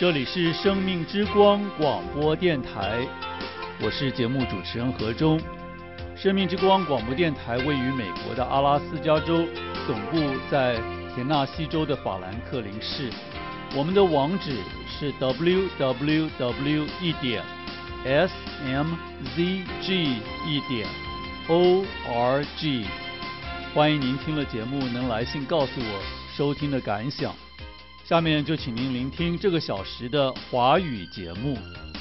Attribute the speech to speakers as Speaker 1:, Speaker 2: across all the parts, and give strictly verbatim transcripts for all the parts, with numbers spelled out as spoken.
Speaker 1: 这里是生命之光广播电台，我是节目主持人何忠。生命之光广播电台位于美国的阿拉斯加州，总部在田纳西州的法兰克林市。我们的网址是 double-u double-u double-u 一点 s m z g 一点 o r g。欢迎您听了节目能来信告诉我收听的感想。下面就请您聆听这个小时的华语节目。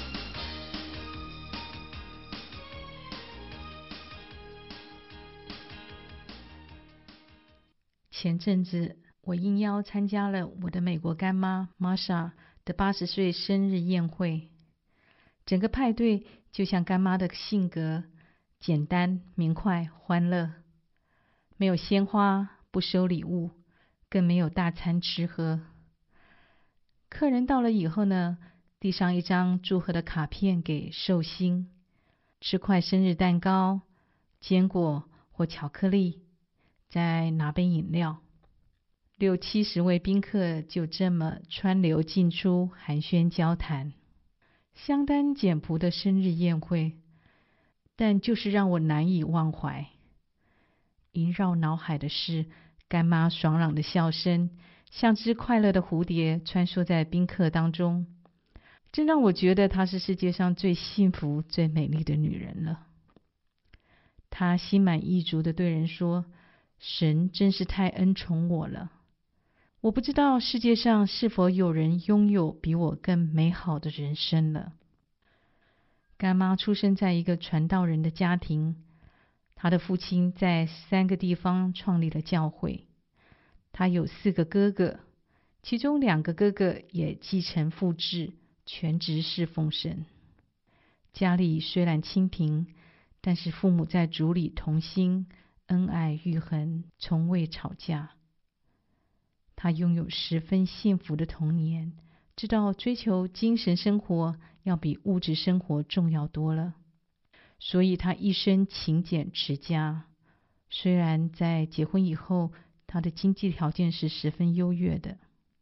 Speaker 2: 前阵子我应邀参加了我的美国干妈 Marsha 的八十岁生日宴会。整个派对就像干妈的性格，简单、明快、欢乐，没有鲜花，不收礼物，更没有大餐吃喝。客人到了以后呢，递上一张祝贺的卡片给寿星，吃块生日蛋糕、坚果或巧克力，再拿杯饮料。六七十位宾客就这么川流进出，寒暄交谈，相当简朴的生日宴会，但就是让我难以忘怀。萦绕脑海的是干妈爽朗的笑声，像只快乐的蝴蝶穿梭在宾客当中，这让我觉得她是世界上最幸福、最美丽的女人了。她心满意足地对人说：“神真是太恩宠我了。我不知道世界上是否有人拥有比我更美好的人生了。”干妈出生在一个传道人的家庭，她的父亲在三个地方创立了教会。她有四个哥哥，其中两个哥哥也继承父志，全职侍奉神。家里虽然清贫，但是父母在主里同心，恩爱育恒，从未吵架。她拥有十分幸福的童年，知道追求精神生活要比物质生活重要多了，所以她一生勤俭持家。虽然在结婚以后，她的经济条件是十分优越的。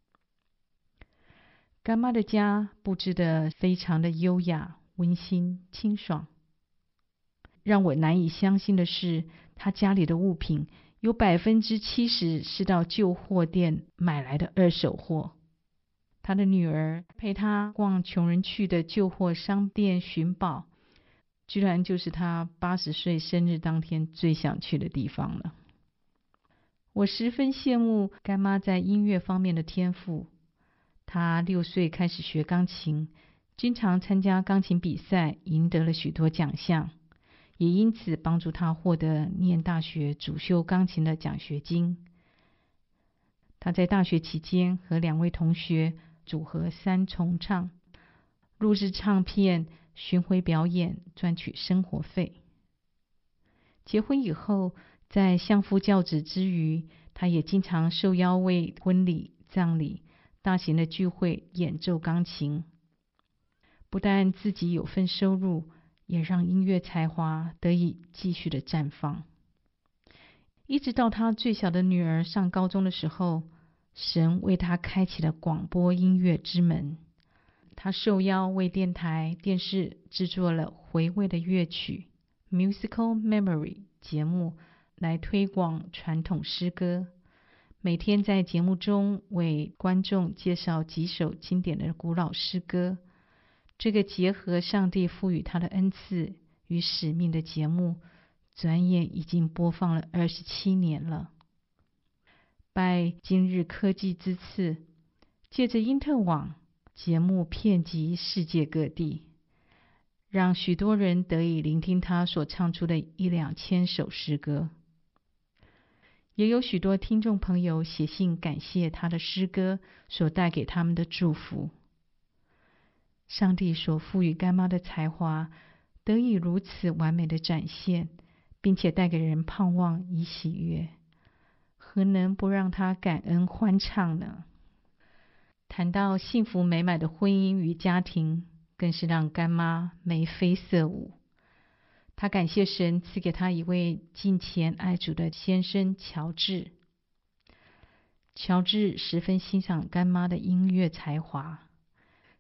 Speaker 2: 干妈的家布置得非常的优雅、温馨、清爽。让我难以相信的是，她家里的物品有百分之七十是到旧货店买来的二手货。她的女儿陪她逛穷人去的旧货商店寻宝，居然就是她八十岁生日当天最想去的地方了。我十分羡慕干妈在音乐方面的天赋。她六岁开始学钢琴，经常参加钢琴比赛，赢得了许多奖项，也因此帮助她获得念大学主修钢琴的奖学金。她在大学期间和两位同学组合三重唱，录制唱片，巡回表演，赚取生活费。结婚以后，在相夫教子之余，她也经常受邀为婚礼、葬礼、大型的聚会演奏钢琴。不但自己有份收入，也让音乐才华得以继续的绽放。一直到她最小的女儿上高中的时候，神为她开启了广播音乐之门。她受邀为电台、电视制作了回味的乐曲 Musical Memory 节目，来推广传统诗歌。每天在节目中为观众介绍几首经典的古老诗歌。这个结合上帝赋予他的恩赐与使命的节目，转眼已经播放了二十七年了。拜今日科技之赐，借着因特网，节目遍及世界各地，让许多人得以聆听他所唱出的一两千首诗歌。也有许多听众朋友写信感谢他的诗歌所带给他们的祝福。上帝所赋予干妈的才华得以如此完美的展现，并且带给人盼望与喜悦，何能不让他感恩欢畅呢？谈到幸福美满的婚姻与家庭，更是让干妈眉飞色舞。她感谢神赐给她一位敬虔爱主的先生乔治。乔治十分欣赏干妈的音乐才华，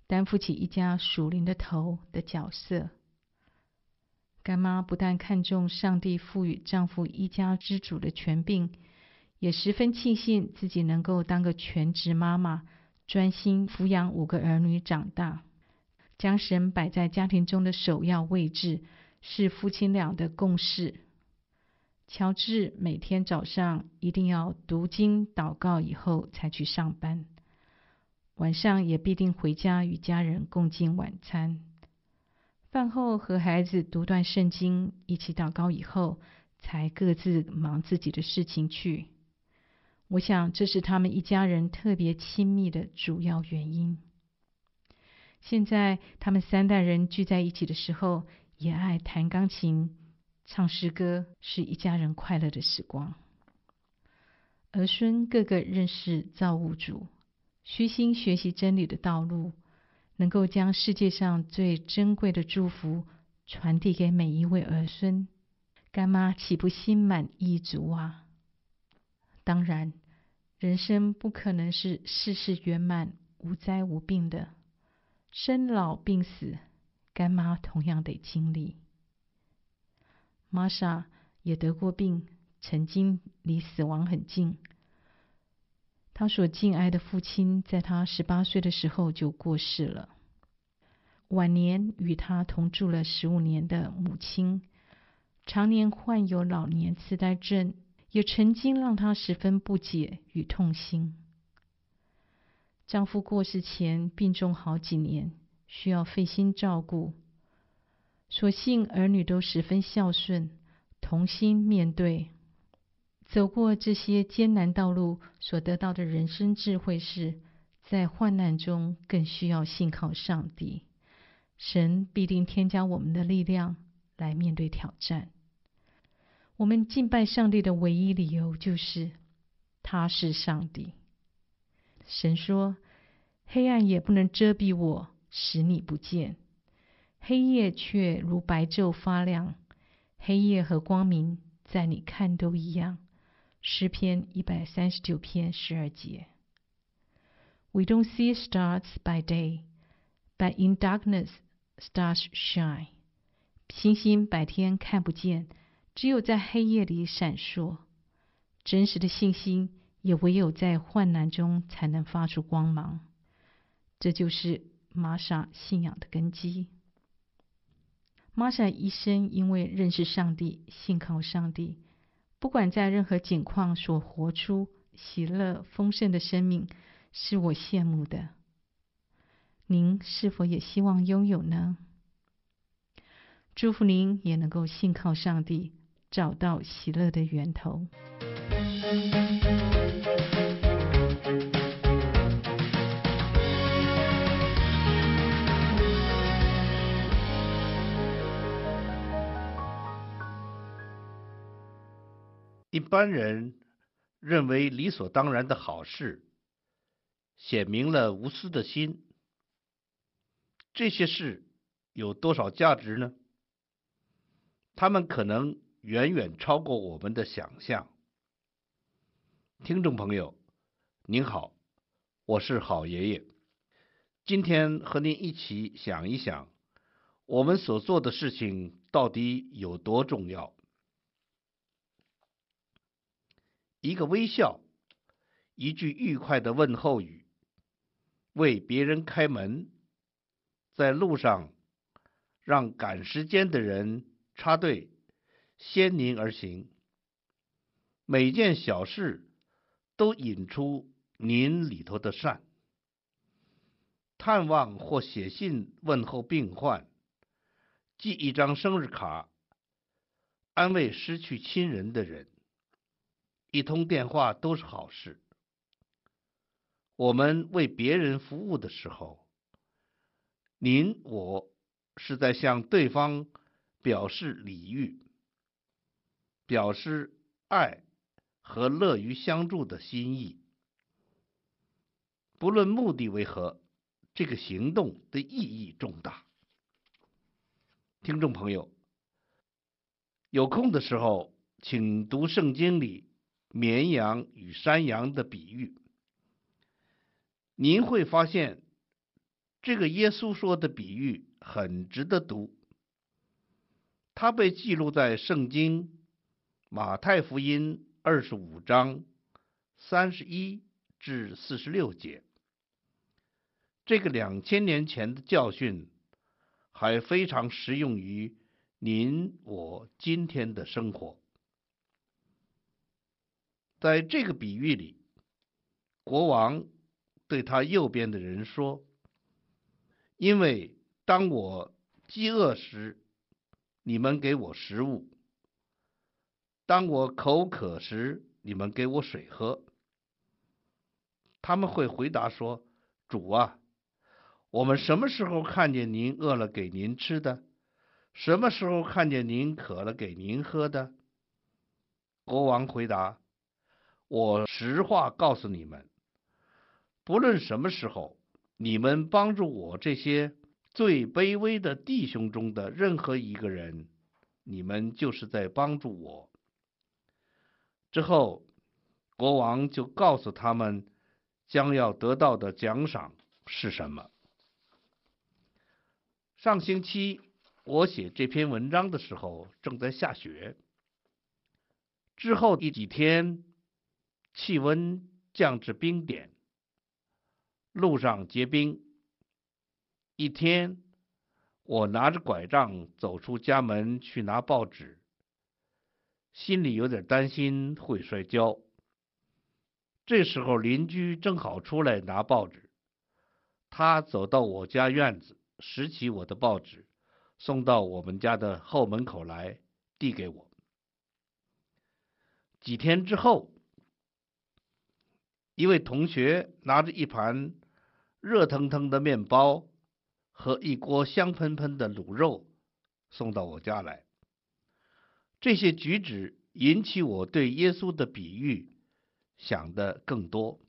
Speaker 2: 担负起一家属灵的头的角色。干妈不但看重上帝赋予丈夫一家之主的权柄，也十分庆幸自己能够当个全职妈妈，专心抚养五个儿女长大。将神摆在家庭中的首要位置，是夫妻俩的共识。乔治每天早上一定要读经祷告以后才去上班，晚上也必定回家与家人共进晚餐。饭后和孩子读段圣经，一起祷告以后，才各自忙自己的事情去。我想这是他们一家人特别亲密的主要原因。现在他们三代人聚在一起的时候，也爱弹钢琴、唱诗歌，是一家人快乐的时光。儿孙个个认识造物主，虚心学习真理的道路，能够将世界上最珍贵的祝福传递给每一位儿孙，干妈岂不心满意足啊？当然，人生不可能是事事圆满、无灾无病的，生老病死，干妈同样得经历。玛莎也得过病，曾经离死亡很近。她所敬爱的父亲在她十八岁的时候就过世了。晚年与她同住了十五年的母亲，常年患有老年痴呆症，也曾经让她十分不解与痛心。丈夫过世前病重好几年，需要费心照顾。所幸儿女都十分孝顺，同心面对。走过这些艰难道路所得到的人生智慧是，在患难中更需要信靠上帝，神必定添加我们的力量来面对挑战。我们敬拜上帝的唯一理由就是他是上帝。神说，黑暗也不能遮蔽我，使你不见，黑夜却如白昼发亮，黑夜和光明在你看都一样。诗篇一百三十九篇十二节。 We don't see stars by day, but in darkness stars shine. 星星白天看不见，只有在黑夜里闪烁。真实的信心也唯有在患难中才能发出光芒。这就是玛莎信仰的根基。玛莎一生因为认识上帝，信靠上帝，不管在任何境况所活出喜乐丰盛的生命，是我羡慕的。您是否也希望拥有呢？祝福您也能够信靠上帝，找到喜乐的源头。
Speaker 3: 一般人认为理所当然的好事，显明了无私的心。这些事有多少价值呢？他们可能远远超过我们的想象。听众朋友，您好，我是好爷爷。今天和您一起想一想，我们所做的事情到底有多重要。一个微笑，一句愉快的问候语，为别人开门，在路上让赶时间的人插队，先您而行。每件小事都引出您里头的善。探望或写信问候病患，寄一张生日卡，安慰失去亲人的人，一通电话都是好事。我们为别人服务的时候，您我是在向对方表示礼遇，表示爱和乐于相助的心意。不论目的为何，这个行动的意义重大。听众朋友，有空的时候，请读圣经里绵羊与山羊的比喻。您会发现， 这个耶稣说的比喻很值得读，它被记录在圣经马太福音二十五章三十一至四十六节。这个两千年前的教训还非常适用于您我今天的生活。在这个比喻里，国王对他右边的人说，因为当我饥饿时，你们给我食物；当我口渴时，你们给我水喝。他们会回答说，主啊，我们什么时候看见您饿了给您吃的？什么时候看见您渴了给您喝的？国王回答，我实话告诉你们，不论什么时候，你们帮助我这些最卑微的弟兄中的任何一个人，你们就是在帮助我。之后，国王就告诉他们将要得到的奖赏是什么。上星期我写这篇文章的时候正在下雪，之后一几天气温降至冰点，路上结冰。一天，我拿着拐杖走出家门去拿报纸，心里有点担心会摔跤。这时候邻居正好出来拿报纸，他走到我家院子，拾起我的报纸，送到我们家的后门口来，递给我。几天之后，一位同学拿着一盘热腾腾的面包和一锅香喷喷的卤肉送到我家来。这些举止引起我对耶稣的比喻想的更多。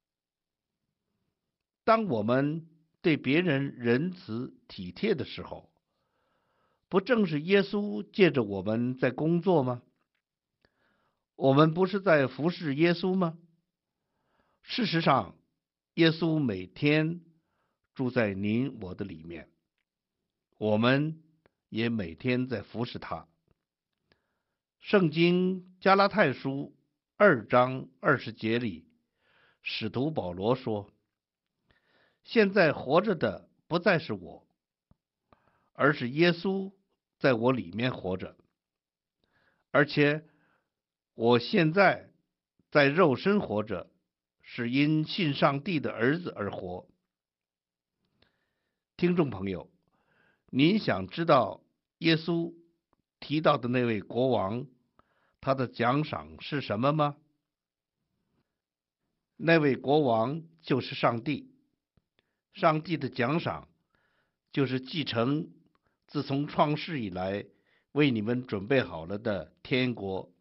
Speaker 3: 当我们对别人仁慈体贴的时候，不正是耶稣借着我们在工作吗？我们不是在服侍耶稣吗？事实上，耶稣每天住在您我的里面，我们也每天在服侍他。圣经加拉太书二章二十节里，使徒保罗说，现在活着的不再是我，而是耶稣在我里面活着，而且我现在在肉身活着，是因信上帝的儿子而活。听众朋友，您想知道耶稣提到的那位国王，他的奖赏是什么吗？那位国王就是上帝，上帝的奖赏就是继承自从创世以来为你们准备好了的天国。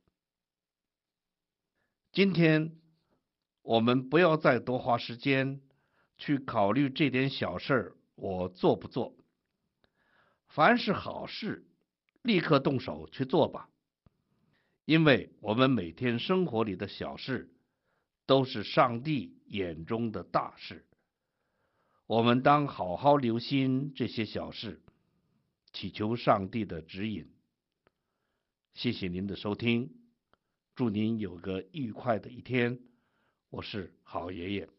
Speaker 3: 今天我们不要再多花时间去考虑这点小事我做不做，凡是好事立刻动手去做吧，因为我们每天生活里的小事都是上帝眼中的大事，我们当好好留心这些小事，祈求上帝的指引。谢谢您的收听，祝您有个愉快的一天，我是好爷爷。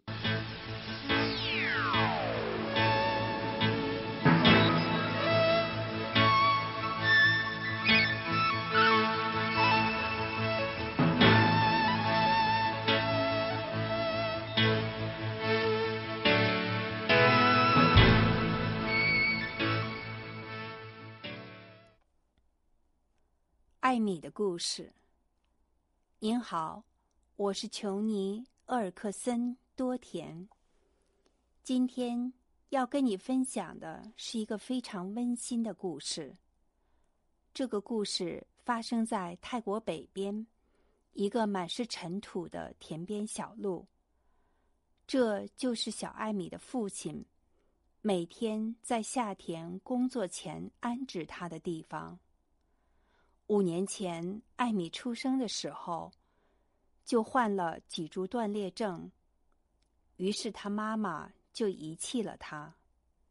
Speaker 4: 艾米的故事。您好，我是琼尼·厄尔克森·多田。今天要跟你分享的是一个非常温馨的故事。这个故事发生在泰国北边一个满是尘土的田边小路。这就是小艾米的父亲每天在下田工作前安置他的地方。五年前，艾米出生的时候，就患了脊柱断裂症，于是他妈妈就遗弃了他。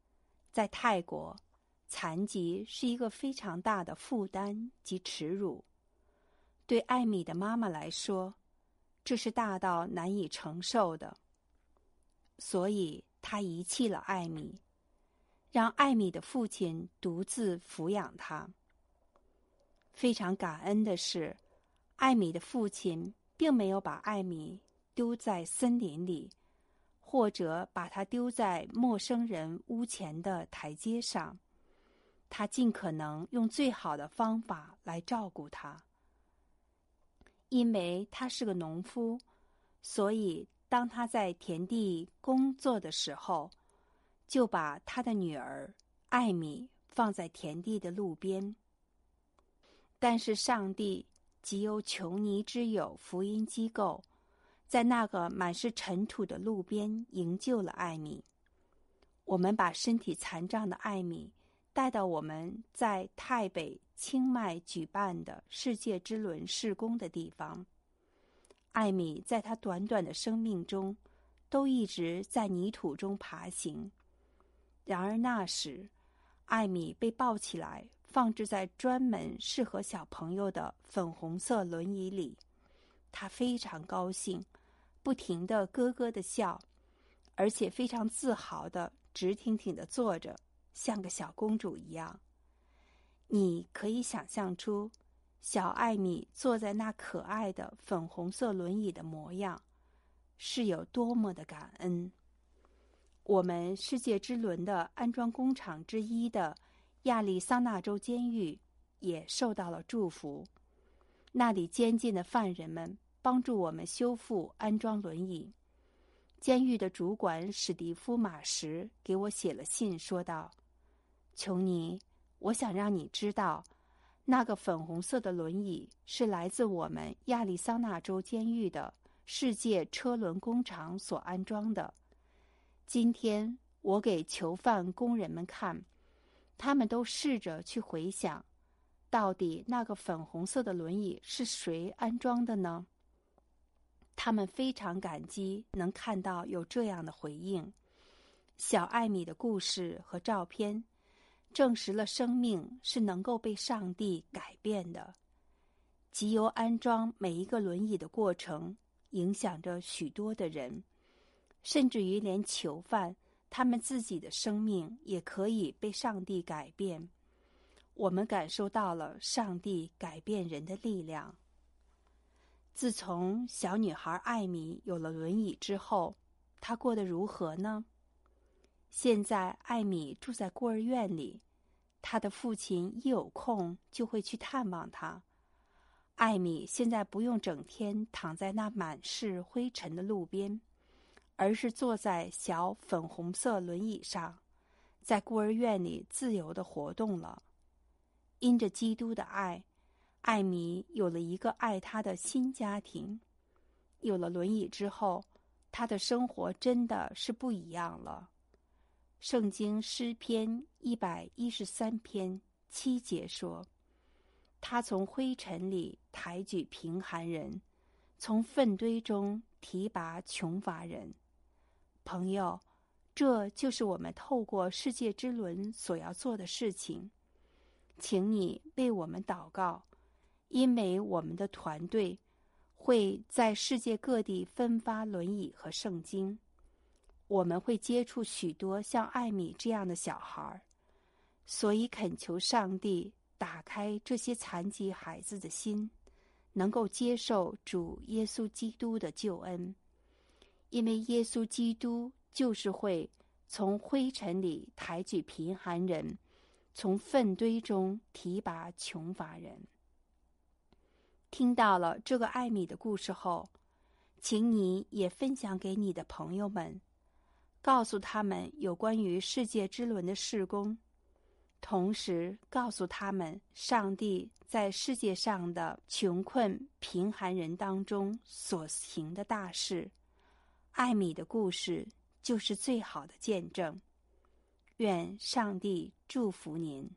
Speaker 4: 在泰国，残疾是一个非常大的负担及耻辱。对艾米的妈妈来说，这是大到难以承受的。所以她遗弃了艾米，让艾米的父亲独自抚养她。非常感恩的是，艾米的父亲并没有把艾米丢在森林里，或者把她丢在陌生人屋前的台阶上。他尽可能用最好的方法来照顾她。因为他是个农夫，所以当他在田地工作的时候，就把他的女儿艾米放在田地的路边。但是上帝极有穷尼之友福音机构，在那个满是尘土的路边营救了艾米。我们把身体残障的艾米带到我们在泰北清迈举办的世界之轮事工的地方。艾米在她短短的生命中都一直在泥土中爬行。然而那时，艾米被抱起来放置在专门适合小朋友的粉红色轮椅里。她非常高兴，不停地咯咯地笑，而且非常自豪地直挺挺地坐着，像个小公主一样。你可以想象出小艾米坐在那可爱的粉红色轮椅的模样，是有多么的感恩。我们世界之轮的安装工厂之一的亚利桑那州监狱也受到了祝福。那里监禁的犯人们帮助我们修复安装轮椅。监狱的主管史蒂夫·马什给我写了信，说道：琼尼，我想让你知道，那个粉红色的轮椅是来自我们亚利桑那州监狱的世界车轮工厂所安装的。今天我给囚犯工人们看，他们都试着去回想，到底那个粉红色的轮椅是谁安装的呢？他们非常感激能看到有这样的回应。小艾米的故事和照片证实了生命是能够被上帝改变的。藉由安装每一个轮椅的过程，影响着许多的人，甚至于连囚犯，他们自己的生命也可以被上帝改变。我们感受到了上帝改变人的力量。自从小女孩艾米有了轮椅之后，她过得如何呢？现在艾米住在孤儿院里，她的父亲一有空就会去探望她。艾米现在不用整天躺在那满是灰尘的路边，而是坐在小粉红色轮椅上，在孤儿院里自由地活动了。因着基督的爱，艾米有了一个爱她的新家庭。有了轮椅之后，她的生活真的是不一样了。圣经诗篇一百一十三篇七节说：他从灰尘里抬举贫寒人，从粪堆中提拔穷乏人。朋友，这就是我们透过世界之轮所要做的事情。请你为我们祷告，因为我们的团队会在世界各地分发轮椅和圣经。我们会接触许多像艾米这样的小孩，所以恳求上帝打开这些残疾孩子的心，能够接受主耶稣基督的救恩。因为耶稣基督就是会从灰尘里抬举贫寒人，从粪堆中提拔穷乏人。听到了这个艾米的故事后，请你也分享给你的朋友们，告诉他们有关于世界之轮的事工，同时告诉他们上帝在世界上的穷困贫寒人当中所行的大事。艾米的故事就是最好的见证。愿上帝祝福您。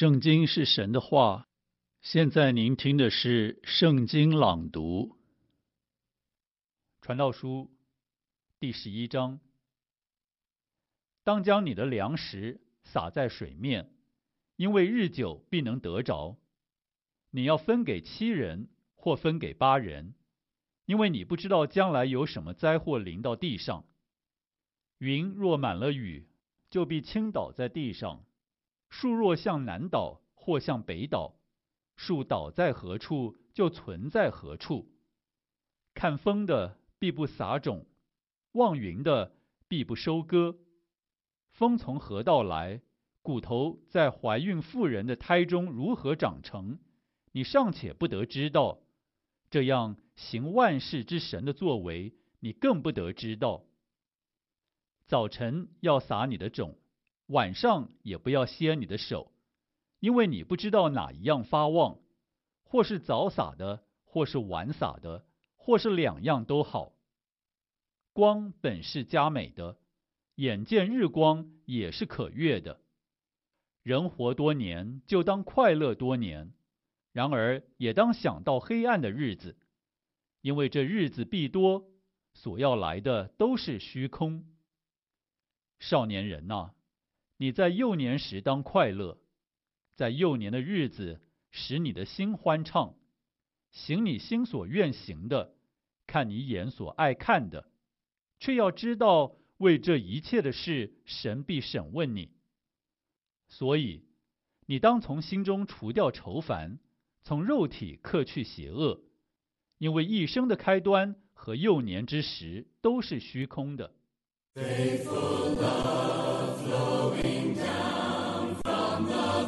Speaker 1: 圣经是神的话，现在您听的是圣经朗读。传道书第十一章，当将你的粮食撒在水面，因为日久必能得着。你要分给七人，或分给八人，因为你不知道将来有什么灾祸临到地上。云若满了雨，就必倾倒在地上。树若向南倒，或向北倒，树倒在何处，就存在何处。看风的必不撒种，望云的必不收割。风从何道来？骨头在怀孕妇人的胎中如何长成？你尚且不得知道，这样行万事之神的作为，你更不得知道。早晨要撒你的种，晚上也不要歇你的手，因为你不知道哪一样发旺，或是早撒的，或是晚撒的，或是两样都好。光本是佳美的，眼见日光也是可悦的。人活多年，就当快乐多年，然而也当想到黑暗的日子，因为这日子必多，所要来的都是虚空。少年人哪，你在幼年时当快乐，在幼年的日子使你的心欢畅，行你心所愿行的，看你眼所爱看的，却要知道为这一切的事，神必审问你。所以你当从心中除掉愁烦，从肉体克去邪恶，因为一生的开端和幼年之时都是虚空的。
Speaker 5: Faithful love flowing down from the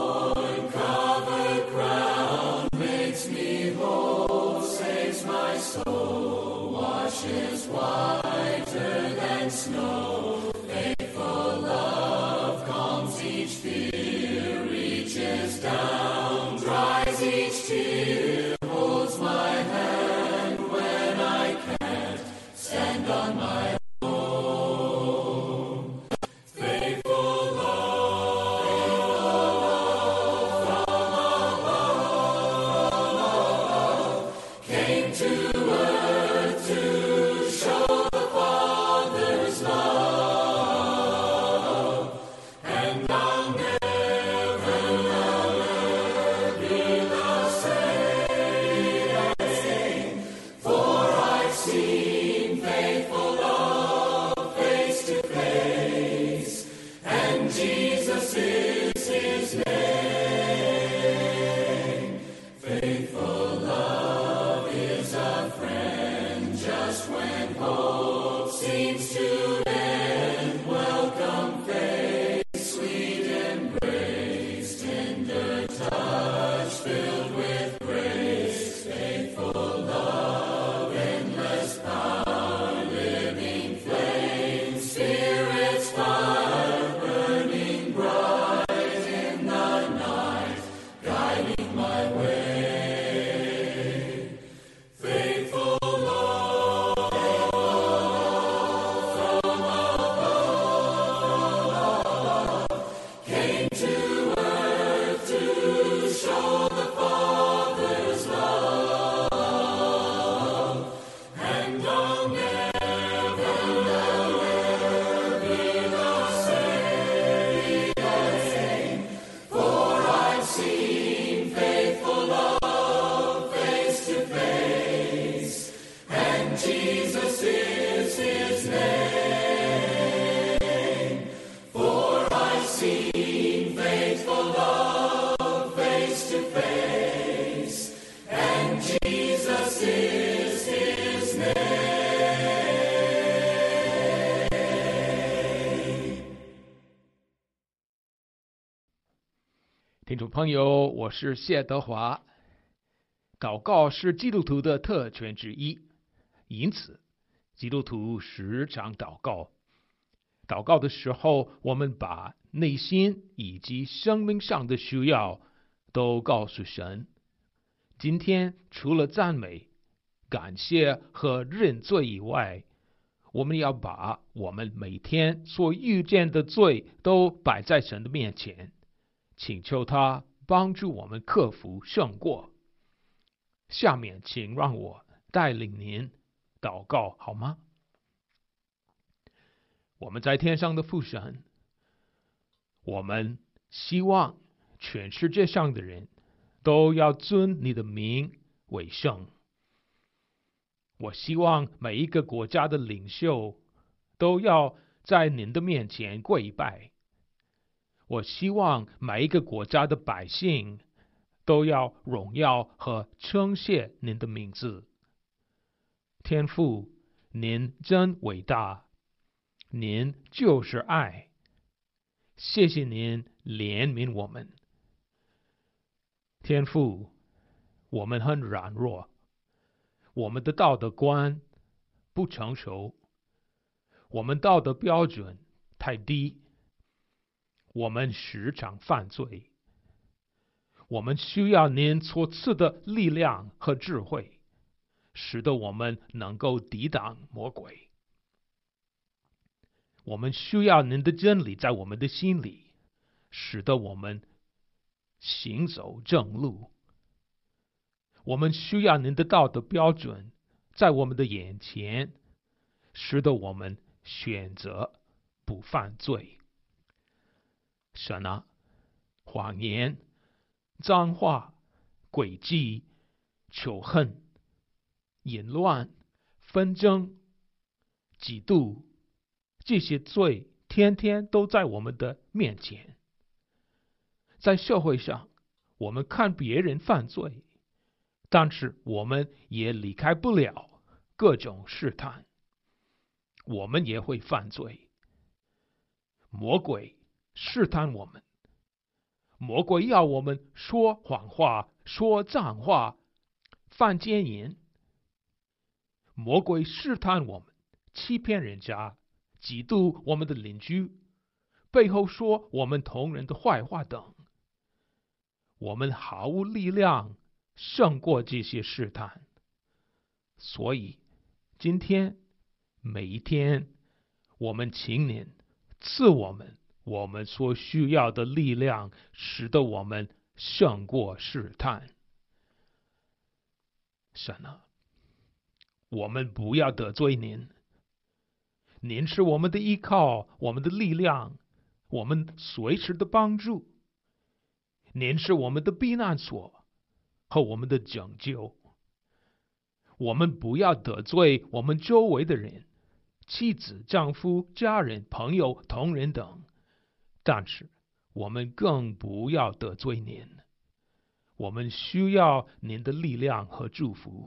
Speaker 5: thorn-covered crown makes me whole, saves my soul, washes whiter than snow. Faithful love calms each fear, reaches down, dries each tear, holds my hand when I can't stand on my Jesus is his name.
Speaker 6: 听众朋友，我是谢德华。祷告是基督徒的特权之一，因此基督徒时常祷告。祷告的时候，我们把内心以及生命上的需要都告诉神。今天除了赞美、感谢和认罪以外，我们要把我们每天所遇见的罪都摆在神的面前， 请求他帮助我们克服胜过。下面请让我带领您祷告好吗？我们在天上的父神，我们希望全世界上的人都要尊你的名为圣。我希望每一个国家的领袖都要在您的面前跪拜。我希望每一个国家的百姓都要荣耀和称谢您的名字。天父，您真伟大，您就是爱。谢谢您怜悯我们。天父，我们很软弱，我们的道德观不成熟，我们道德标准太低，我们时常犯罪。我们需要您所赐的力量和智慧，使得我们能够抵挡魔鬼。我们需要您的真理在我们的心里，使得我们行走正路。我们需要您的道德标准在我们的眼前，使得我们选择不犯罪。神啊，谎言、脏话、诡计、仇恨、淫乱、纷争、嫉妒，这些罪天天都在我们的面前。在社会上，我们看别人犯罪，但是我们也离开不了各种试探，我们也会犯罪。魔鬼试探我们，魔鬼要我们说谎话、说脏话、犯奸淫。魔鬼试探我们，欺骗人家，嫉妒我们的邻居，背后说我们同人的坏话等。我们毫无力量胜过这些试探。所以今天每一天，我们请您赐我们我们所需要的力量，使得我们胜过试探。神啊，我们不要得罪您，您是我们的依靠，我们的力量，我们随时的帮助。您是我们的避难所和我们的拯救。我们不要得罪我们周围的人，妻子、丈夫、家人、朋友、同仁等，但是我们更不要得罪您。我们需要您的力量和祝福。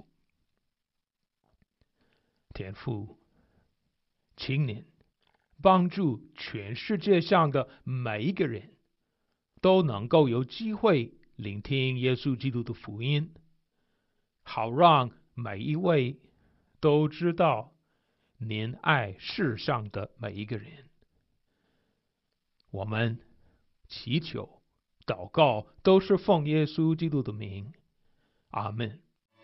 Speaker 6: 天父，请您帮助全世界上的每一个人都能够有机会聆听耶稣基督的福音，好让每一位都知道您爱世上的每一个人。我们祈求、祷告都是奉耶稣基督的名，阿们。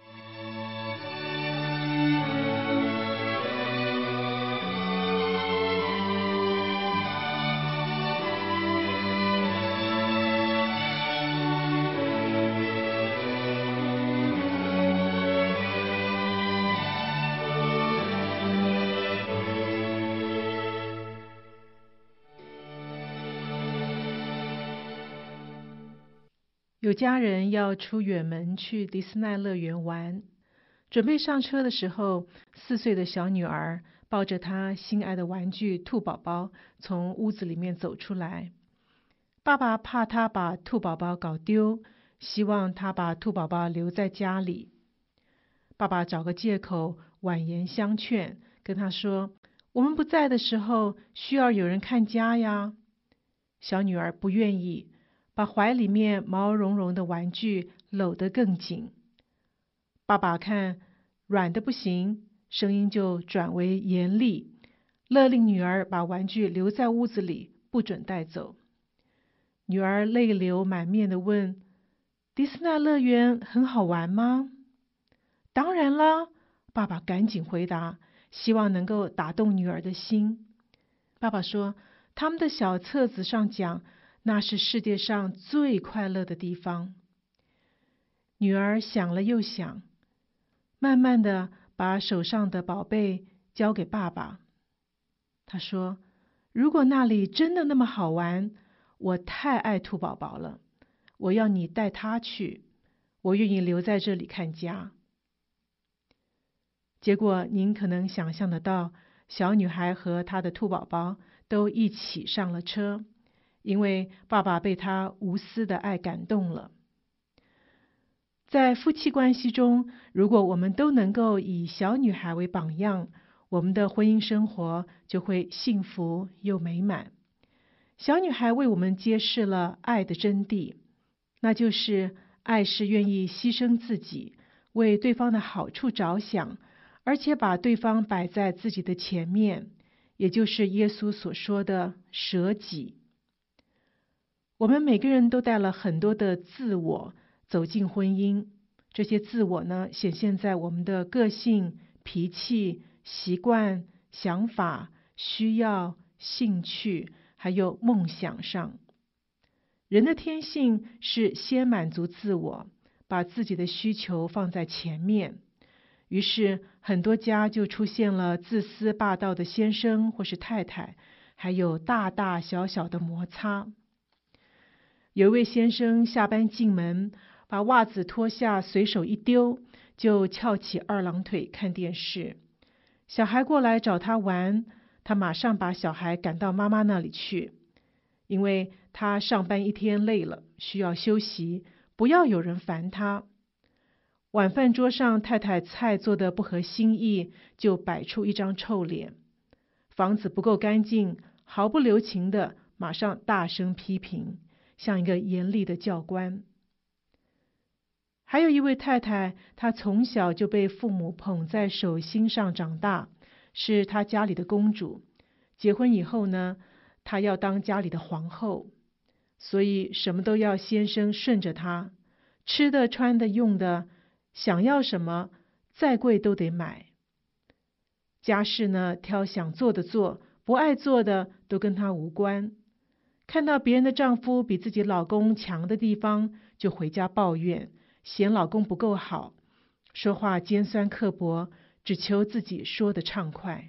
Speaker 2: 有家人要出远门去迪斯奈乐园玩，准备上车的时候，四岁的小女儿抱着她心爱的玩具兔宝宝从屋子里面走出来。爸爸怕她把兔宝宝搞丢，希望她把兔宝宝留在家里。爸爸找个借口婉言相劝，跟她说：“我们不在的时候，需要有人看家呀。”小女儿不愿意，把怀里面毛茸茸的玩具搂得更紧。爸爸看软的不行，声音就转为严厉，勒令女儿把玩具留在屋子里，不准带走。女儿泪流满面地问：“迪斯奈乐园很好玩吗？”“当然啦！”爸爸赶紧回答，希望能够打动女儿的心。爸爸说：“他们的小册子上讲，
Speaker 7: 那是世界上最快乐的地方。女儿想了又想，慢慢的把手上的宝贝交给爸爸。她说，如果那里真的那么好玩，我太爱兔宝宝了，我要你带他去，我愿意留在这里看家。结果您可能想象得到，小女孩和她的兔宝宝都一起上了车，因为爸爸被她无私的爱感动了。在夫妻关系中，如果我们都能够以小女孩为榜样，我们的婚姻生活就会幸福又美满。小女孩为我们揭示了爱的真谛，那就是爱是愿意牺牲自己，为对方的好处着想，而且把对方摆在自己的前面，也就是耶稣所说的舍己。我们每个人都带了很多的自我走进婚姻，这些自我呢，显现在我们的个性、脾气、习惯、想法、需要、兴趣还有梦想上。人的天性是先满足自我，把自己的需求放在前面，于是很多家就出现了自私霸道的先生或是太太，还有大大小小的摩擦。有一位先生下班进门，把袜子脱下随手一丢，就翘起二郎腿看电视。小孩过来找他玩，他马上把小孩赶到妈妈那里去，因为他上班一天累了，需要休息，不要有人烦他。晚饭桌上，太太菜做得不合心意，就摆出一张臭脸。房子不够干净，毫不留情的马上大声批评，像一个严厉的教官。还有一位太太，她从小就被父母捧在手心上长大，是她家里的公主。结婚以后呢，她要当家里的皇后，所以什么都要先生顺着她，吃的、穿的、用的，想要什么，再贵都得买。家事呢，挑想做的做，不爱做的都跟她无关。看到别人的丈夫比自己老公强的地方，就回家抱怨，嫌老公不够好，说话尖酸刻薄，只求自己说得畅快。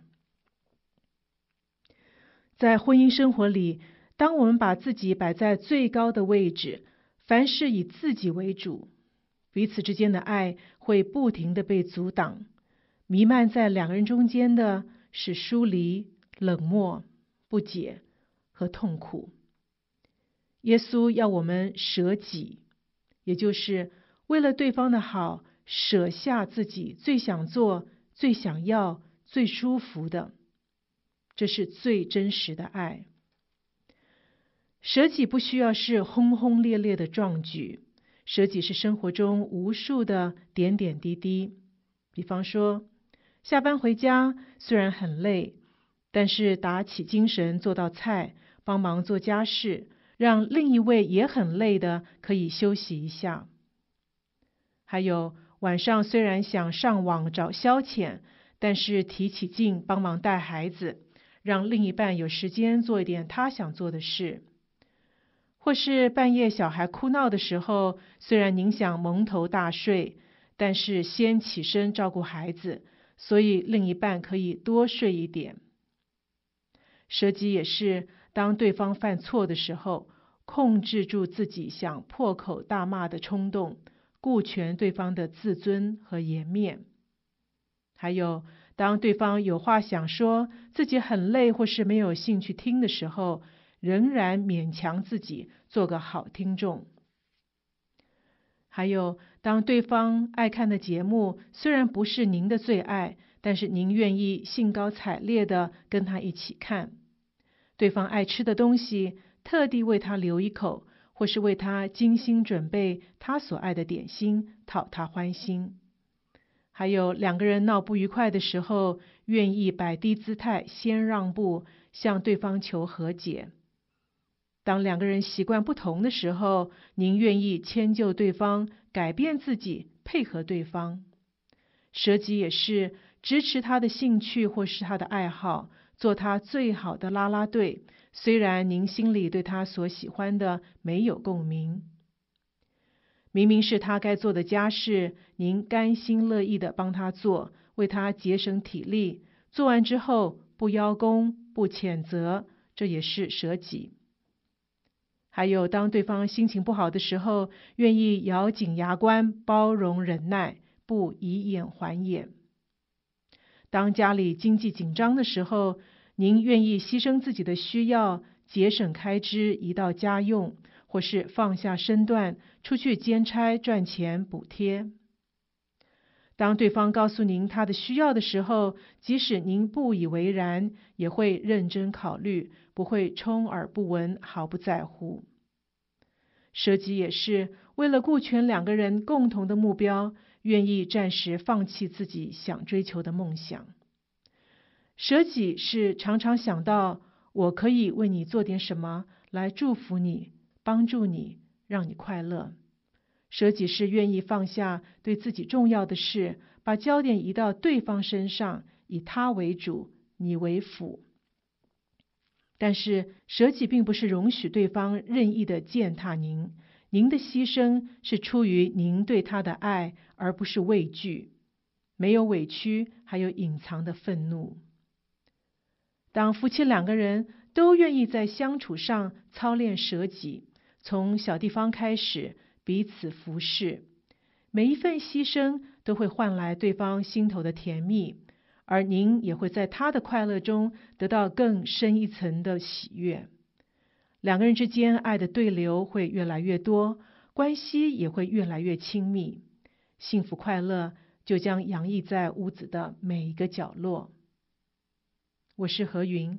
Speaker 7: 在婚姻生活里，当我们把自己摆在最高的位置，凡事以自己为主，彼此之间的爱会不停地被阻挡，弥漫在两个人中间的是疏离、冷漠、不解和痛苦。耶稣要我们舍己，也就是为了对方的好，舍下自己最想做、最想要、最舒服的，这是最真实的爱。舍己不需要是轰轰烈烈的壮举，舍己是生活中无数的点点滴滴。比方说，下班回家虽然很累，但是打起精神做道菜，帮忙做家事，让另一位也很累的可以休息一下。还有晚上虽然想上网找消遣，但是提起劲帮忙带孩子，让另一半有时间做一点他想做的事。或是半夜小孩哭闹的时候，虽然您想蒙头大睡，但是先起身照顾孩子，所以另一半可以多睡一点。舍己也是当对方犯错的时候，控制住自己想破口大骂的冲动，顾全对方的自尊和颜面。还有当对方有话想说，自己很累或是没有兴趣听的时候，仍然勉强自己做个好听众。还有当对方爱看的节目虽然不是您的最爱，但是您愿意兴高采烈的跟他一起看。对方爱吃的东西，特地为他留一口，或是为他精心准备他所爱的点心，讨他欢心。还有两个人闹不愉快的时候，愿意摆低姿态，先让步，向对方求和解。当两个人习惯不同的时候，您愿意迁就对方，改变自己，配合对方。舍己也是支持他的兴趣或是他的爱好，做他最好的啦啦队， 虽然您心里对他所喜欢的没有共鸣。明明是他该做的家事，您甘心乐意地帮他做，为他节省体力，做完之后不邀功，不谴责，这也是舍己。还有，当对方心情不好的时候，愿意咬紧牙关，包容忍耐，不以眼还眼。当家里经济紧张的时候，您愿意牺牲自己的需要，节省开支，移到家用，或是放下身段，出去兼差赚钱补贴。当对方告诉您他的需要的时候，即使您不以为然，也会认真考虑，不会充耳不闻，毫不在乎。舍己也是为了顾全两个人共同的目标，愿意暂时放弃自己想追求的梦想。舍己是常常想到我可以为你做点什么，来祝福你，帮助你，让你快乐。舍己是愿意放下对自己重要的事，把焦点移到对方身上，以他为主，你为辅。但是舍己并不是容许对方任意的践踏您，您的牺牲是出于您对他的爱，而不是畏惧。没有委屈，还有隐藏的愤怒。当夫妻两个人都愿意在相处上操练舍己，从小地方开始，彼此服侍，每一份牺牲都会换来对方心头的甜蜜，而您也会在他的快乐中得到更深一层的喜悦。两个人之间爱的对流会越来越多，关系也会越来越亲密，幸福快乐就将洋溢在屋子的每一个角落。我是何云。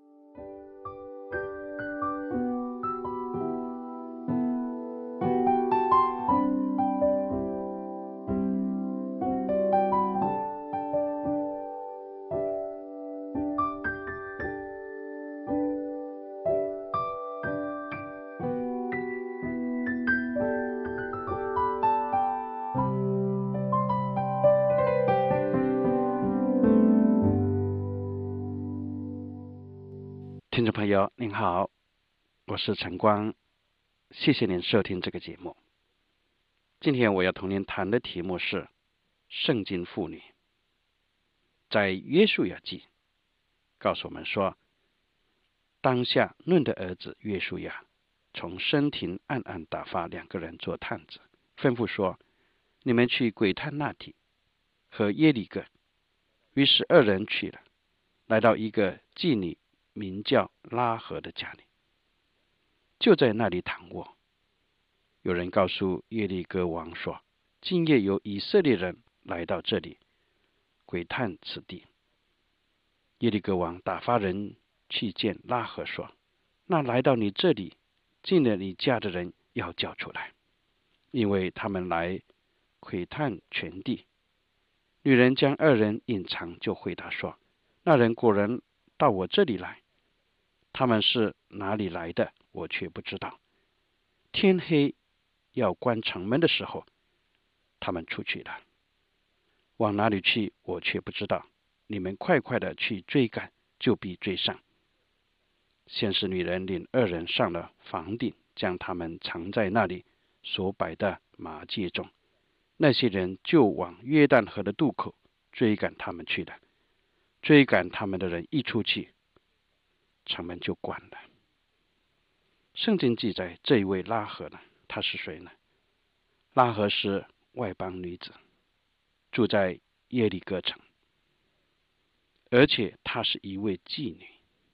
Speaker 3: 听众朋友您好，我是陈光，谢谢您收听这个节目。今天我要同您谈的题目是圣经妇女。在约书亚记告诉我们说，当下嫩的儿子约书亚从深亭暗暗打发两个人做探子，吩咐说，你们去窥探那地和耶利哥。于是二人去了，来到一个妓女名叫拉合的家里，就在那里躺卧。有人告诉耶利哥王说，今夜有以色列人来到这里窥探此地。耶利哥王打发人去见拉合说，那来到你这里进了你家的人要叫出来，因为他们来窥探全地。女人将二人隐藏，就回答说，那人果然到我这里来，他们是哪里来的，我却不知道。天黑要关城门的时候，他们出去了，往哪里去，我却不知道。你们快快的去追赶，就必追上。先是女人领二人上了房顶，将他们藏在那里所摆的麻秸中。那些人就往约旦河的渡口追赶他们去了。追赶他们的人一出去，城门就关了。圣经记载这一位拉合呢，她是谁呢？拉合是外邦女子，住在耶利哥城，而且她是一位妓女。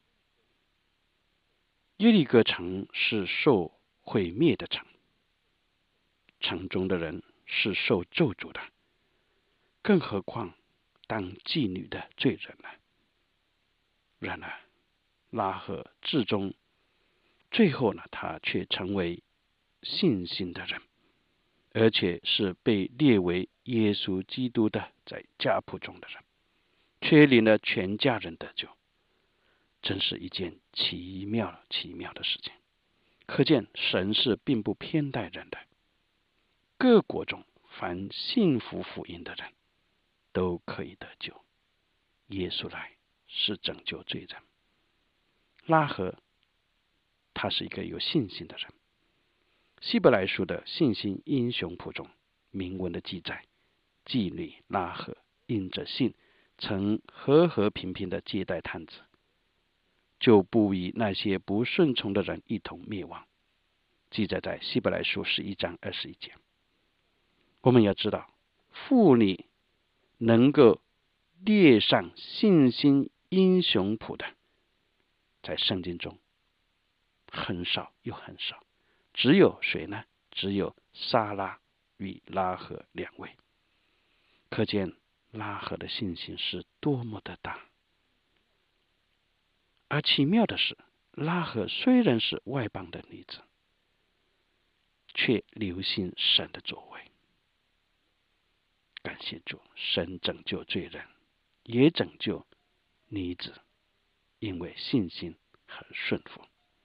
Speaker 3: 耶利哥城是受毁灭的城，城中的人是受咒诅的，更何况当妓女的罪人呢？然而拉合至终最后呢，他却成为信心的人，而且是被列为耶稣基督的在家谱中的人，却领了全家人得救，真是一件奇妙奇妙的事情。可见神是并不偏待人的，各国中凡信服福音的人都可以得救。耶稣来是拯救罪人。拉合
Speaker 8: 他是一个有信心的人。希伯来书的信心英雄谱中明文的记载，妓女拉合因着信曾和和平平的接待探子，就不与那些不顺从的人一同灭亡，记载在希伯来书十一章二十一节。我们要知道，妇女能够列上信心英雄谱的，在圣经中很少又很少，只有谁呢？只有撒拉与拉合两位。可见拉合的信心是多么的大。而奇妙的是，拉合虽然是外邦的女子，却留心神的作为。感谢主，神拯救罪人，也拯救女子，因为信心和顺服。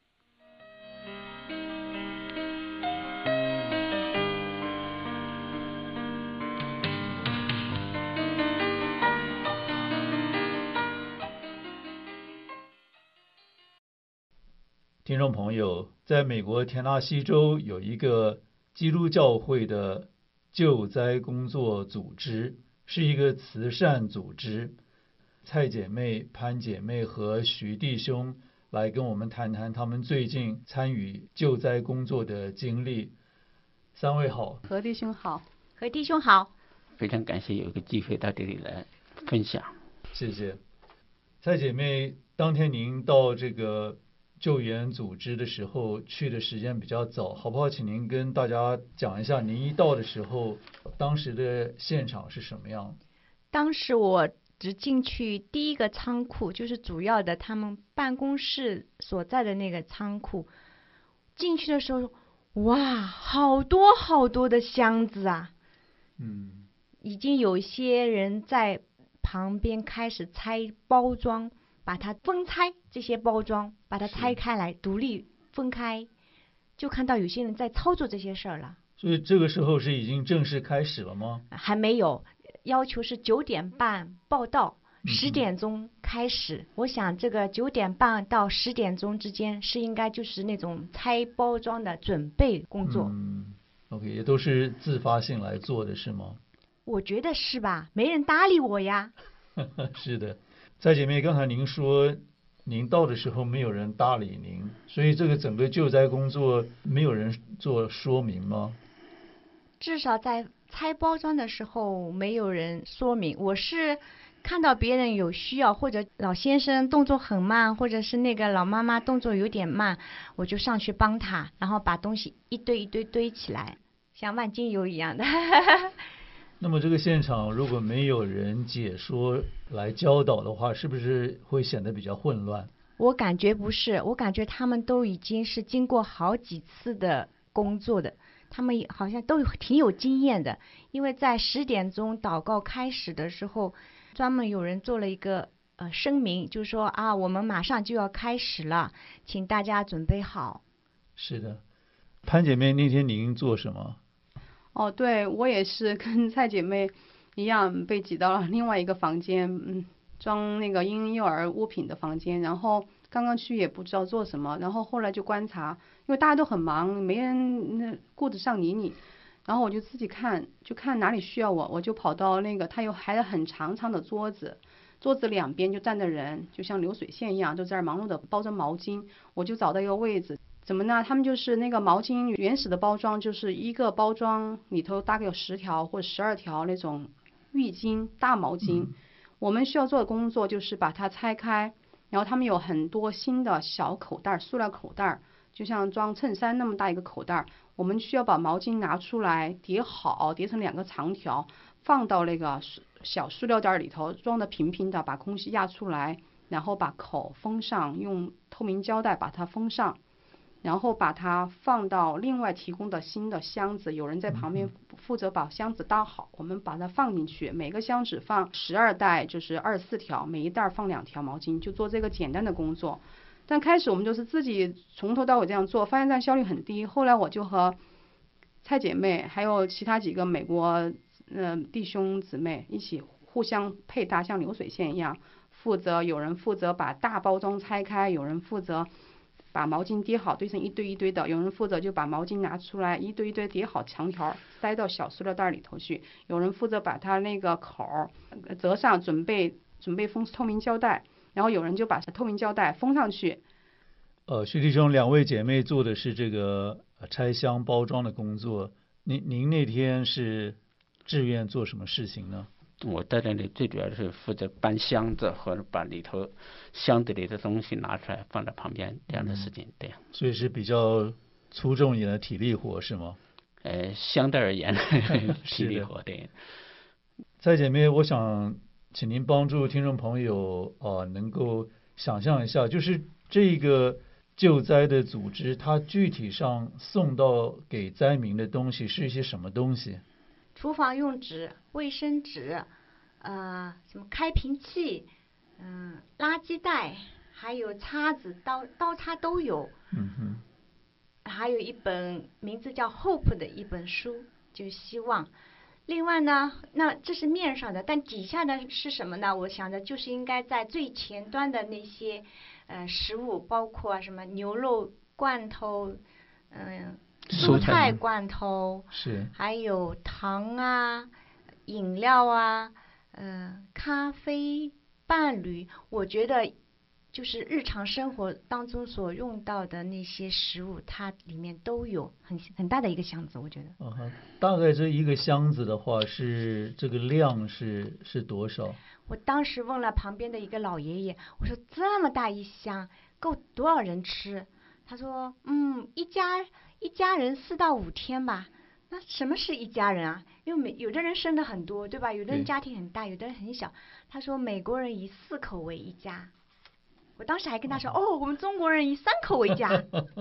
Speaker 1: 听众朋友，在美国田纳西州有一个基督教会的救灾工作组织，是一个慈善组织。蔡姐妹、潘姐妹和徐弟兄来跟我们谈谈他们最近参与救灾工作的经历。三位好。
Speaker 9: 何弟兄好。
Speaker 10: 何弟兄好。
Speaker 11: 非常感谢有一个机会到这里来分享。
Speaker 1: 谢谢。蔡姐妹，当天您到这个救援组织的时候去的时间比较早，好不好请您跟大家讲一下您一到的时候当时的现场是什么样？
Speaker 10: 当时我只进去第一个仓库，就是主要的他们办公室所在的那个仓库。进去的时候，哇，好多好多的箱子啊！
Speaker 1: 嗯，
Speaker 10: 已经有些人在旁边开始拆包装，把它分拆，这些包装把它拆开来，独立分开，就看到有些人在操作这些事儿了。
Speaker 1: 所以这个时候是已经正式开始了吗？
Speaker 10: 还没有，要求是九点半报到，十点钟开始。嗯、我想这个九点半到十点钟之间是应该就是那种拆包装的准备工作。
Speaker 1: 嗯 ，OK， 也都是自发性来做的是吗？
Speaker 10: 我觉得是吧，没人搭理我呀。
Speaker 1: 是的。蔡姐妹，刚才您说您到的时候没有人搭理您，所以这个整个救灾工作没有人做说明吗？
Speaker 10: 至少在拆包装的时候没有人说明。我是看到别人有需要，或者老先生动作很慢，或者是那个老妈妈动作有点慢，我就上去帮他，然后把东西一堆一堆堆起来，像万金油一样的。
Speaker 1: 那么这个现场如果没有人解说来教导的话，是不是会显得比较混乱？
Speaker 10: 我感觉不是，我感觉他们都已经是经过好几次的工作的，他们好像都挺有经验的。因为在十点钟祷告开始的时候，专门有人做了一个呃声明，就是说啊，我们马上就要开始了，请大家准备好。
Speaker 1: 是的。潘姐妹，那天您做什么？
Speaker 9: 哦，对，我也是跟蔡姐妹一样被挤到了另外一个房间，嗯，装那个婴幼儿物品的房间。然后刚刚去也不知道做什么，然后后来就观察，因为大家都很忙，没人那顾得上理你。然后我就自己看，就看哪里需要我，我就跑到那个他有还有很长长的桌子，桌子两边就站着人，就像流水线一样，就在那忙碌的包着毛巾。我就找到一个位置。怎么呢？他们就是那个毛巾原始的包装，就是一个包装里头大概有十条或十二条那种浴巾大毛巾、嗯。我们需要做的工作就是把它拆开，然后他们有很多新的小口袋，塑料口袋，就像装衬衫那么大一个口袋。我们需要把毛巾拿出来叠好，叠成两个长条，放到那个小塑料袋里头，装的平平的，把空气压出来，然后把口封上，用透明胶带把它封上。然后把它放到另外提供的新的箱子，有人在旁边负责把箱子搭好，我们把它放进去。每个箱子放十二袋，就是二十四条，每一袋放两条毛巾，就做这个简单的工作。但开始我们就是自己从头到尾这样做，发现这样效率很低。后来我就和蔡姐妹还有其他几个美国呃弟兄姊妹一起互相配搭，像流水线一样，负责有人负责把大包装拆开，有人负责把毛巾叠好，堆成一堆一堆的；有人负责就把毛巾拿出来，一堆一堆叠好长条，塞到小塑料袋里头去；有人负责把它那个口折上，准备准备封透明胶带，然后有人就把透明胶带封上去。
Speaker 1: 呃，徐弟兄，两位姐妹做的是这个拆箱包装的工作，您您那天是志愿做什么事情呢？
Speaker 11: 我在那里最主要是负责搬箱子，或者把里头箱子里的东西拿出来放在旁边这样的事情。嗯、对，
Speaker 1: 所以是比较粗重一点的体力活是吗？
Speaker 11: 呃，相对而言体力活。对。
Speaker 1: 蔡姐妹，我想请您帮助听众朋友呃能够想象一下，就是这个救灾的组织，它具体上送到给灾民的东西是一些什么东西？
Speaker 10: 厨房用纸、卫生纸，呃，什么开瓶器，嗯、呃，垃圾袋，还有叉子、刀、刀叉都有。
Speaker 1: 嗯哼。
Speaker 10: 还有一本名字叫《Hope》的一本书，就是希望。另外呢，那这是面上的，但底下的是什么呢？我想着就是应该在最前端的那些呃食物，包括什么牛肉罐头，嗯、呃。蔬菜罐头
Speaker 1: 是，
Speaker 10: 还有糖啊、饮料啊、呃、咖啡、伴侣，我觉得就是日常生活当中所用到的那些食物，它里面都有很很大的一个箱子，我觉得。
Speaker 1: uh-huh. 大概这一个箱子的话，是这个量是是多少？
Speaker 10: 我当时问了旁边的一个老爷爷，我说这么大一箱够多少人吃？他说，嗯，一家。一家人四到五天吧。那什么是一家人啊？因为每有的人生的很多，对吧？有的人家庭很大，有的人很小。他说美国人以四口为一家。我当时还跟他说，哦，我们中国人以三口为家。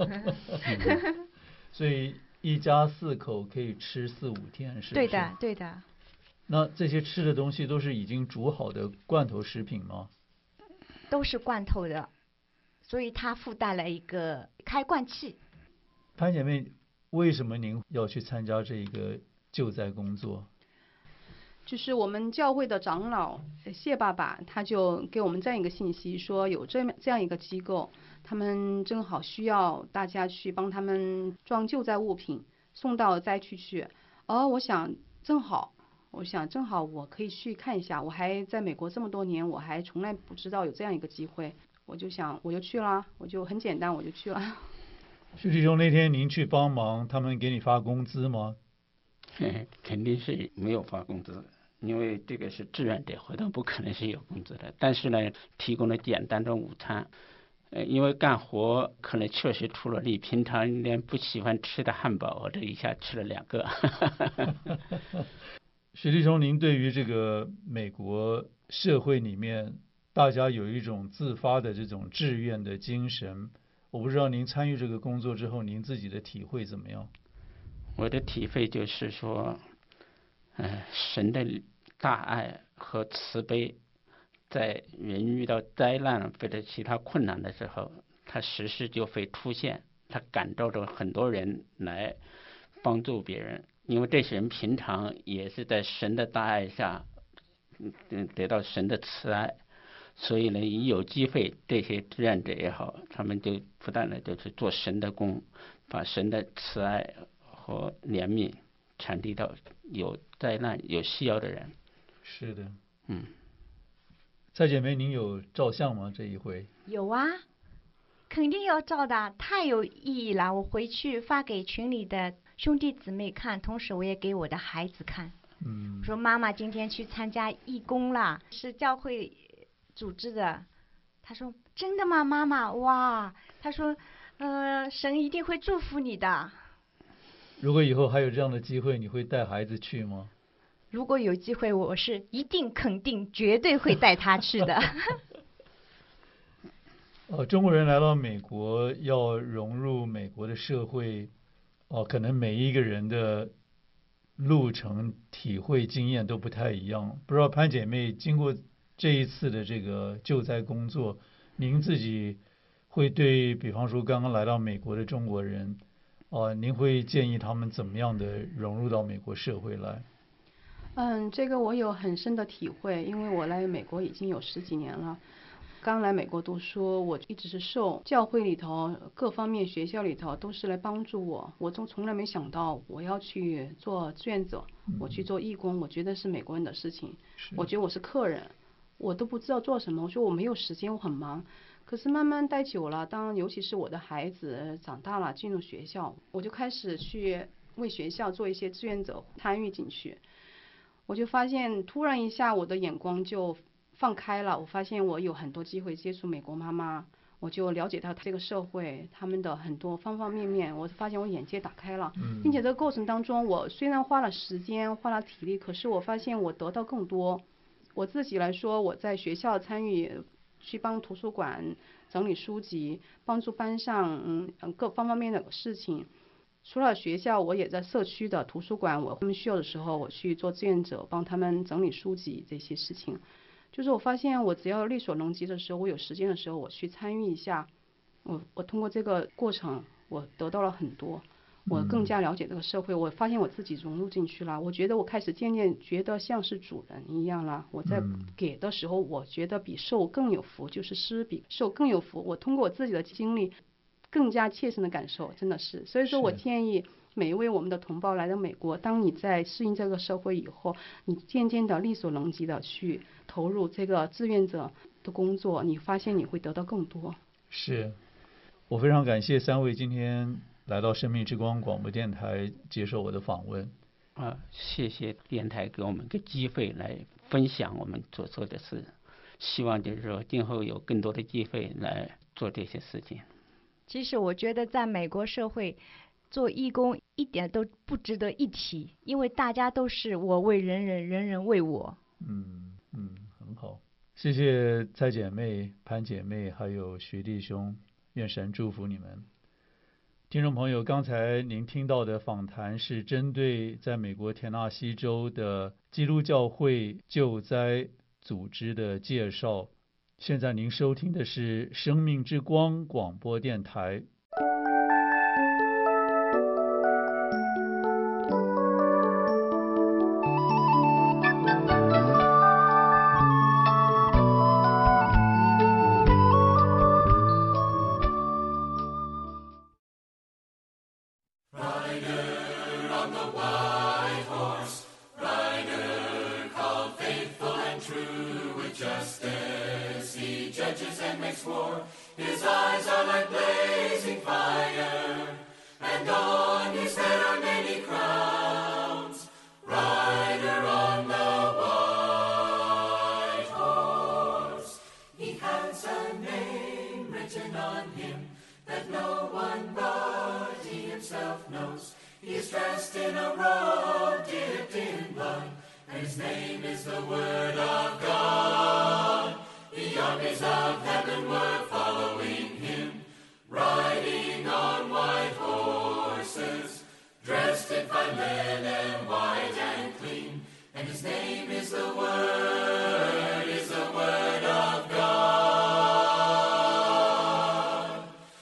Speaker 1: 所以一家四口可以吃四五天，是不是？
Speaker 10: 对的，对的。
Speaker 1: 那这些吃的东西都是已经煮好的罐头食品吗？
Speaker 10: 都是罐头的，所以它附带了一个开罐器。
Speaker 1: 潘姐妹，为什么您要去参加这个救灾工作？
Speaker 9: 就是我们教会的长老谢爸爸，他就给我们这样一个信息，说有这这样一个机构，他们正好需要大家去帮他们装救灾物品，送到灾区去。哦，我想正好，我想正好我可以去看一下。我还在美国这么多年，我还从来不知道有这样一个机会，我就想我就去了，我就很简单，我就去了。
Speaker 1: 徐弟兄，那天您去帮忙，他们给你发工资吗？
Speaker 11: 肯定是没有发工资，因为这个是志愿者活动，不可能是有工资的。但是呢，提供了简单的午餐。呃，因为干活可能确实出了力，平常连不喜欢吃的汉堡，我这一下吃了两个。
Speaker 1: 徐弟兄，您对于这个美国社会里面，大家有一种自发的这种志愿的精神。我不知道您参与这个工作之后，您自己的体会怎么样？
Speaker 11: 我的体会就是说，呃，神的大爱和慈悲，在人遇到灾难或者其他困难的时候，他时时就会出现，他感召着很多人来帮助别人，因为这些人平常也是在神的大爱下，嗯，得到神的慈爱。所以呢，一有机会，这些志愿者也好，他们就不断的就是做神的工，把神的慈爱和怜悯传递到有灾难、有需要的人。
Speaker 1: 是的，
Speaker 11: 嗯。
Speaker 1: 蔡姐妹，您有照相吗？这一回？
Speaker 10: 有啊，肯定要照的，太有意义了。我回去发给群里的兄弟姊妹看，同时我也给我的孩子看。
Speaker 1: 嗯。
Speaker 10: 我说妈妈今天去参加义工了，是教会组织的。他说真的吗妈妈？哇，他说呃神一定会祝福你的。
Speaker 1: 如果以后还有这样的机会，你会带孩子去吗？
Speaker 10: 如果有机会，我是一定肯定绝对会带他去的。
Speaker 1: 呃，中国人来到美国要融入美国的社会，哦、呃，可能每一个人的路程、体会、经验都不太一样。不知道潘姐妹经过这一次的这个救灾工作，您自己会对比方说刚刚来到美国的中国人，呃，您会建议他们怎么样的融入到美国社会来？
Speaker 9: 嗯，这个我有很深的体会，因为我来美国已经有十几年了。 刚来美国读书，我一直是受教会里头各方面学校里头都是来帮助我，我从从来没想到我要去做志愿者，
Speaker 1: 嗯
Speaker 9: 我去做义工，我觉得是美国人的事情，
Speaker 1: 是
Speaker 9: 我觉得我是客人，我都不知道做什么，我说我没有时间，我很忙。可是慢慢待久了，当尤其是我的孩子长大了进入学校，我就开始去为学校做一些志愿者参与进去，我就发现突然一下我的眼光就放开了，我发现我有很多机会接触美国妈妈，我就了解到这个社会他们的很多方方面面，我发现我眼界打开了，
Speaker 1: 嗯
Speaker 9: 并且这个过程当中我虽然花了时间花了体力，可是我发现我得到更多。我自己来说，我在学校参与去帮图书馆整理书籍，帮助班上嗯各方方面面的事情。除了学校，我也在社区的图书馆，我他们需要的时候我去做志愿者，帮他们整理书籍这些事情。就是我发现我只要力所能及的时候，我有时间的时候我去参与一下，我我通过这个过程我得到了很多，我更加了解这个社会，我发现我自己融入进去了，我觉得我开始渐渐觉得像是主人一样了。我在给的时候，我觉得比受更有福，就是施比受更有福。我通过我自己的经历，更加切身的感受，真的是。所以说我建议每一位我们的同胞来到美国，当你在适应这个社会以后，你渐渐的力所能及的去投入这个志愿者的工作，你发现你会得到更多。
Speaker 1: 是，我非常感谢三位今天来到生命之光广播电台接受我的访问。
Speaker 11: 啊，谢谢电台给我们个机会来分享我们所做的事，希望就是说今后有更多的机会来做这些事情。
Speaker 10: 其实我觉得在美国社会做义工一点都不值得一提，因为大家都是我为人人，人人为我。
Speaker 1: 嗯嗯，很好，谢谢蔡姐妹、潘姐妹还有徐弟兄，愿神祝福你们。听众朋友，刚才您听到的访谈是针对在美国田纳西州的基督教会救灾组织的介绍。现在您收听的是生命之光广播电台。
Speaker 5: His eyes are like blazing fire, and on his head are many crowns. Rider on the white horse, he has a name written on him that no one but he himself knows. He is dressed in a robe dipped in blood, and his name is the Word of God. The armies of heaven were following him, riding on white horses, dressed in fine linen, white and clean. And his name is the Word, is the Word of God.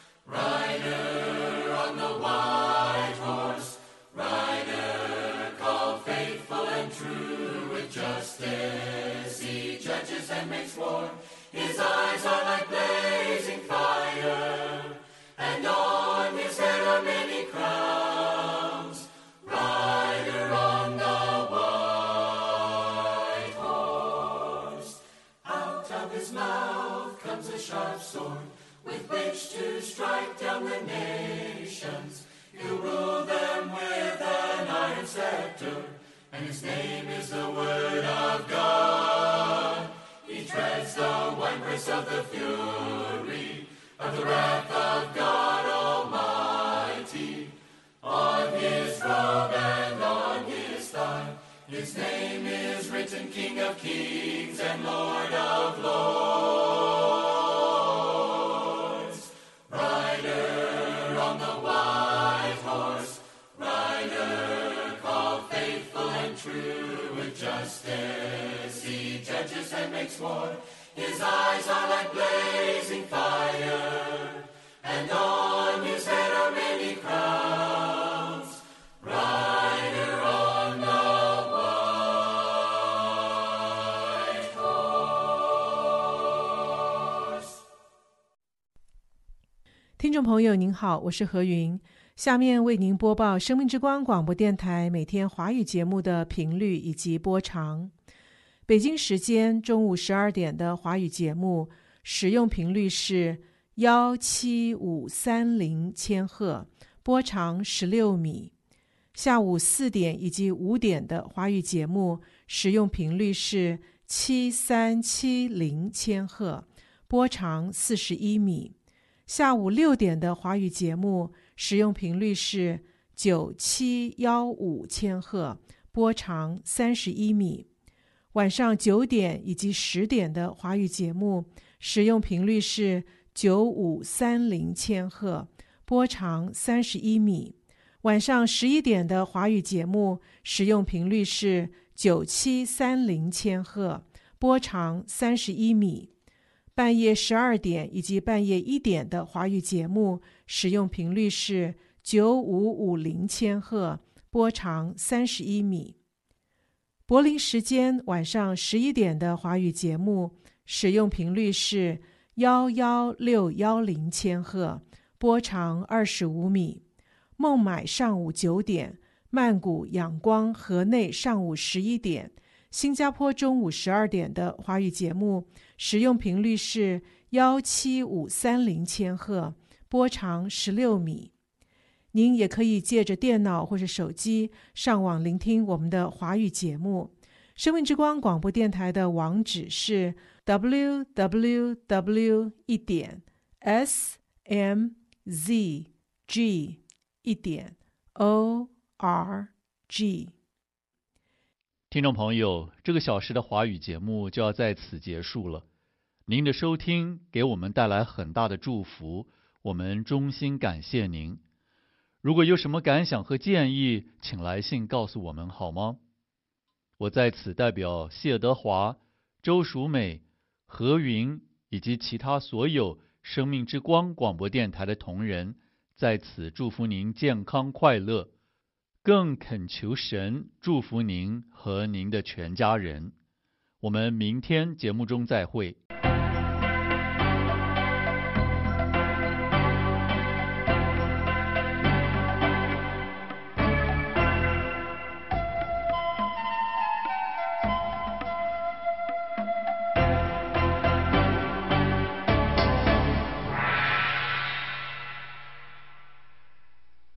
Speaker 5: Rider on the white horse, rider called faithful and true, with justice he judges and makes war. His eyes are like blazing fire, and on his head are many crowns. Rider on the white horse, out of his mouth comes a sharp sword, with which to strike down the nations. He'll rule them with an iron scepter, and his name is the Word of God. He treads the winepress of the fury of the wrath of God Almighty. On his robe and on his thigh, his name is written, King of Kings and Lord of Lords. Rider on the white horse, rider called faithful and true, with justice he judges and makes war. His eyes are like blazing fire, and on his head are many crowns. Rider on the white horse.
Speaker 7: 听众朋友您好，我是何云，下面为您播报生命之光广播电台每天华语节目的频率以及播长。北京时间中午十二点的华语节目使用频率是一七五三零千赫，波长十六米。下午四点以及五点的华语节目使用频率是七三七零千赫，波长四十一米。下午六点的华语节目使用频率是九七一五千赫，波长三十一米。晚上九点以及十点的华语节目使用频率是九五三零千赫，波长三十一米。晚上十一点的华语节目使用频率是九七三零千赫，波长三十一米。半夜十二点以及半夜一点的华语节目使用频率是九五五零千赫，波长三十一米。柏林时间晚上十一点的华语节目使用频率是一一六一零千赫，波长二十五米。孟买上午九点，曼谷、仰光、河内上午十一点，新加坡中午十二点的华语节目使用频率是一七五三零千赫，波长十六米。您也可以借着电脑或者手机上网聆听我们的华语节目。生命之光广播电台的网址是 double-u double-u double-u 一点 s m z g 一点 o r g。
Speaker 1: 听众朋友，这个小时的华语节目就要在此结束了。您的收听给我们带来很大的祝福，我们衷心感谢您。如果有什么感想和建议，请来信告诉我们好吗？我在此代表谢德华、周淑美、何云以及其他所有生命之光广播电台的同仁，在此祝福您健康快乐，更恳求神祝福您和您的全家人。我们明天节目中再会。